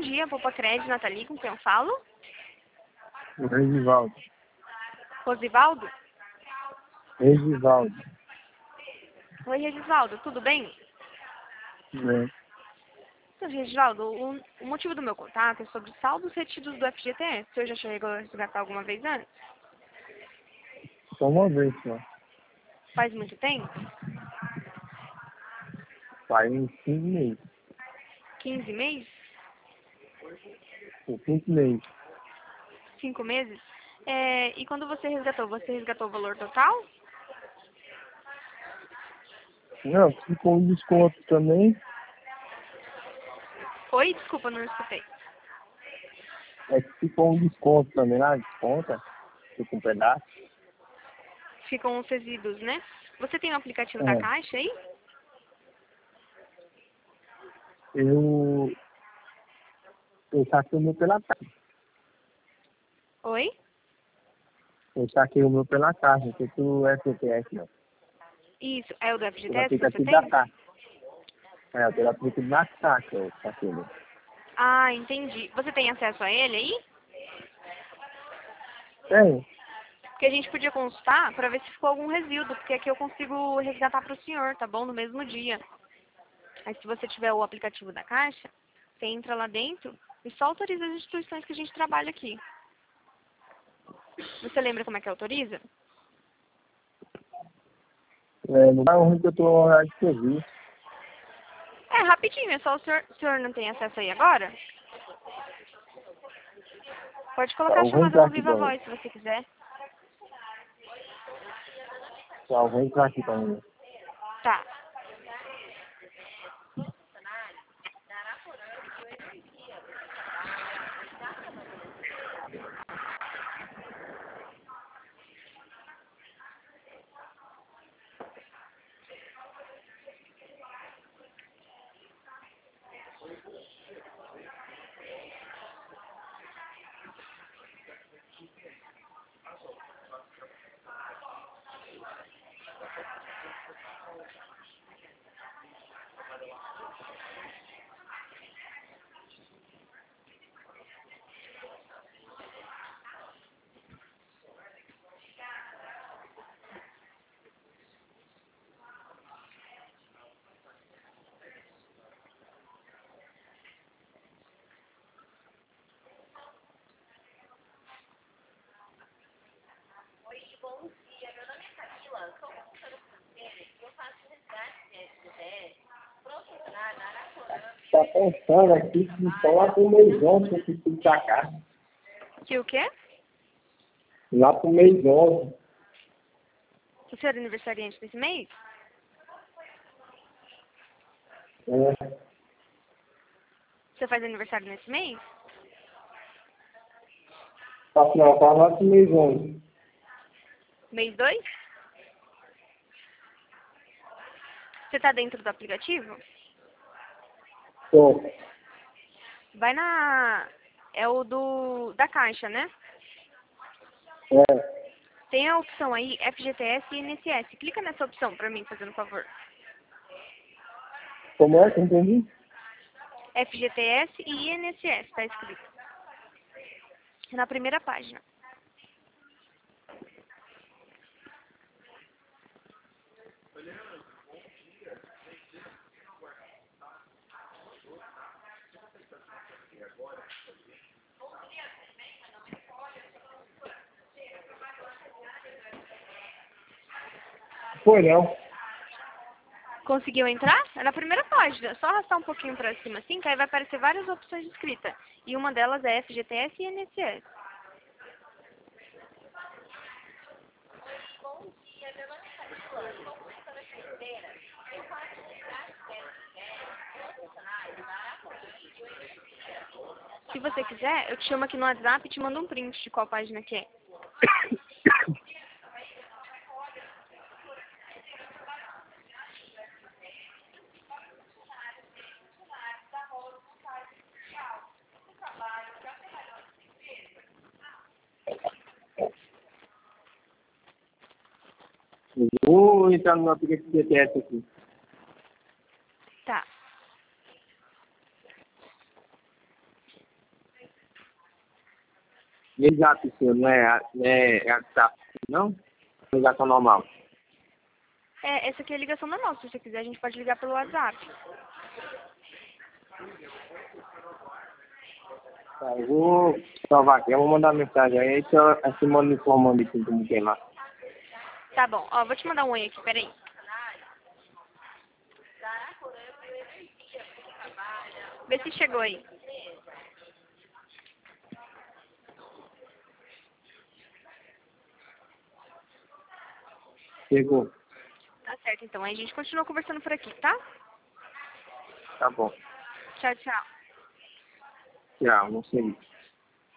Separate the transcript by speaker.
Speaker 1: dia, Poupa Crédito, Nathalie, com quem eu falo?
Speaker 2: O Regivaldo.
Speaker 1: Rosivaldo?
Speaker 2: Regivaldo.
Speaker 1: Oi, Regivaldo, tudo bem?
Speaker 2: É.
Speaker 1: Então, Regivaldo, o motivo do meu contato é sobre saldos retidos do FGTS. O senhor já chegou a resgatar alguma vez antes?
Speaker 2: Só uma vez só.
Speaker 1: Faz muito tempo?
Speaker 2: Faz uns 5 meses.
Speaker 1: 15 meses?
Speaker 2: Por 5 meses.
Speaker 1: 5 meses? E quando você resgatou o valor total?
Speaker 2: Não, ficou um desconto também.
Speaker 1: Oi, desculpa, não escutei.
Speaker 2: É que ficou um desconto também lá, desconta. Fica um pedaço.
Speaker 1: Ficam os resíduos, né? Você tem o aplicativo da
Speaker 2: É.
Speaker 1: Caixa aí?
Speaker 2: Eu saquei o meu pela caixa.
Speaker 1: Oi?
Speaker 2: Eu saquei o meu pela caixa, não sei se o FGTS não.
Speaker 1: Isso, é o do
Speaker 2: O
Speaker 1: FGTS que você
Speaker 2: aplicativo
Speaker 1: tem?
Speaker 2: da caixa. É, pelo aplicativo da caixa eu saquei. Né?
Speaker 1: Ah, entendi. Você tem acesso a ele aí?
Speaker 2: Tem.
Speaker 1: Porque a gente podia consultar para ver se ficou algum resíduo, porque aqui eu consigo resgatar para o senhor, tá bom? No mesmo dia. Aí se você tiver o aplicativo da Caixa, você entra lá dentro e só autoriza as instituições que a gente trabalha aqui. Você lembra como é que autoriza?
Speaker 2: É, não é ruim que eu tô horário de serviço.
Speaker 1: É, rapidinho, é só o senhor não tem acesso aí agora? Pode
Speaker 2: Tá,
Speaker 1: colocar a
Speaker 2: eu vou
Speaker 1: chamada
Speaker 2: entrar
Speaker 1: no
Speaker 2: aqui
Speaker 1: Viva
Speaker 2: também.
Speaker 1: Voz se você quiser.
Speaker 2: Tá, eu vou entrar aqui também.
Speaker 1: Tá.
Speaker 2: Tá pensando aqui que só lá pro mês 11 que eu preciso sacar.
Speaker 1: Que o quê?
Speaker 2: Lá pro mês 11.
Speaker 1: O senhor é aniversariante desse mês?
Speaker 2: É.
Speaker 1: Você faz aniversário nesse mês?
Speaker 2: Não, tá lá pro mês 11.
Speaker 1: Mês 2? Você tá dentro do aplicativo?
Speaker 2: Tô.
Speaker 1: Vai na... É o da Caixa, né?
Speaker 2: É.
Speaker 1: Tem a opção aí, FGTS e INSS. Clica nessa opção pra mim, fazendo favor.
Speaker 2: Como é que eu entendi?
Speaker 1: FGTS e INSS, tá escrito. Na primeira página.
Speaker 2: Foi não.
Speaker 1: Conseguiu entrar? É na primeira página. É só arrastar um pouquinho pra cima assim, que aí vai aparecer várias opções escritas. E uma delas é FGTS e INSS. Se você quiser, eu te chamo aqui no WhatsApp e te mando um print de qual página que é.
Speaker 2: Eu vou entrar no aplicativo DTS aqui.
Speaker 1: Tá.
Speaker 2: Exato, senhor, não é WhatsApp, não? Ligação normal.
Speaker 1: Essa aqui é a ligação normal. Se você quiser, a gente pode ligar pelo WhatsApp.
Speaker 2: Tá, eu vou salvar aqui, eu vou mandar mensagem aí, a Simone me informando aqui como que é lá.
Speaker 1: Tá bom. Ó, vou te mandar um oi aqui, peraí. Vê se chegou aí.
Speaker 2: Chegou.
Speaker 1: Tá certo, então. Aí a gente continua conversando por aqui, tá?
Speaker 2: Tá bom.
Speaker 1: Tchau, tchau.
Speaker 2: Tchau, não sei.